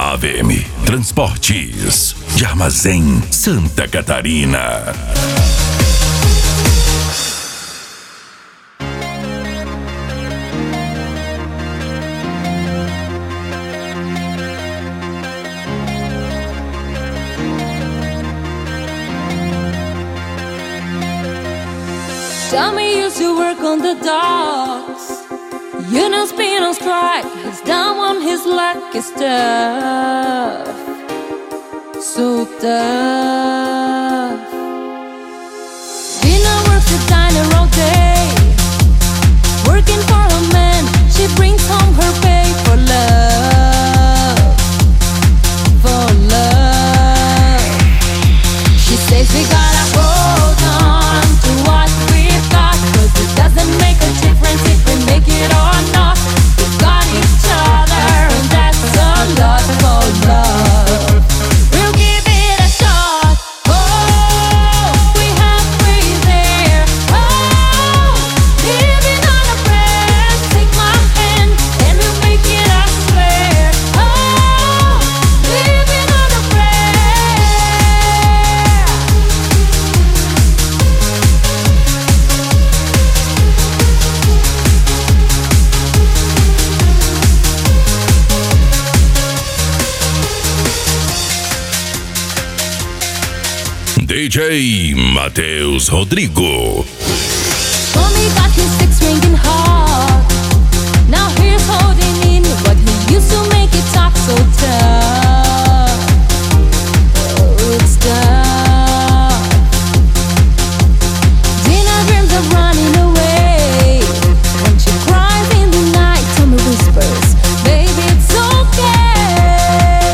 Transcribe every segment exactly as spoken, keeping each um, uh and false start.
da A V M Transportes de Armazém Santa Catarina. Tommy used to work on the docks. You know, been on strike. He's down on his lucky stuff. So tough. Dina works the diner all day, working for a man. She brings home her pay for love. For love. She says we gotta hold on to what we've got, 'cause it doesn't make a difference if we make it or not. We've got each other, and that's a lot for love. We'll give it a shot. Oh, we halfway there. Oh, living on a prayer. Take my hand and we'll make it, I swear. Oh, living on a prayer. D J Matheus Rodrigo. Tommy got his six ringing hard. Now he's holding in what he used to make it talk so tough. Oh, it's tough. Dina dreams of running away. When she cries in the night, Tommy whispers, baby, it's okay.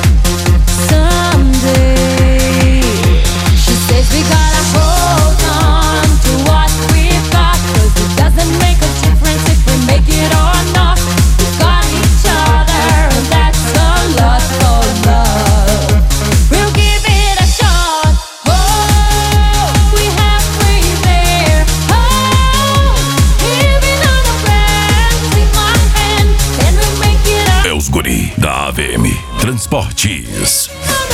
Someday. She says we gotta hold on to what we've got, 'cause it doesn't make a difference if we make it or not. We've got each other, and that's a lot for love. We'll give it a shot. Oh, we halfway there. Oh, living on a prayer. Take my hand and we'll make it up. É os guri da A V M Transportes.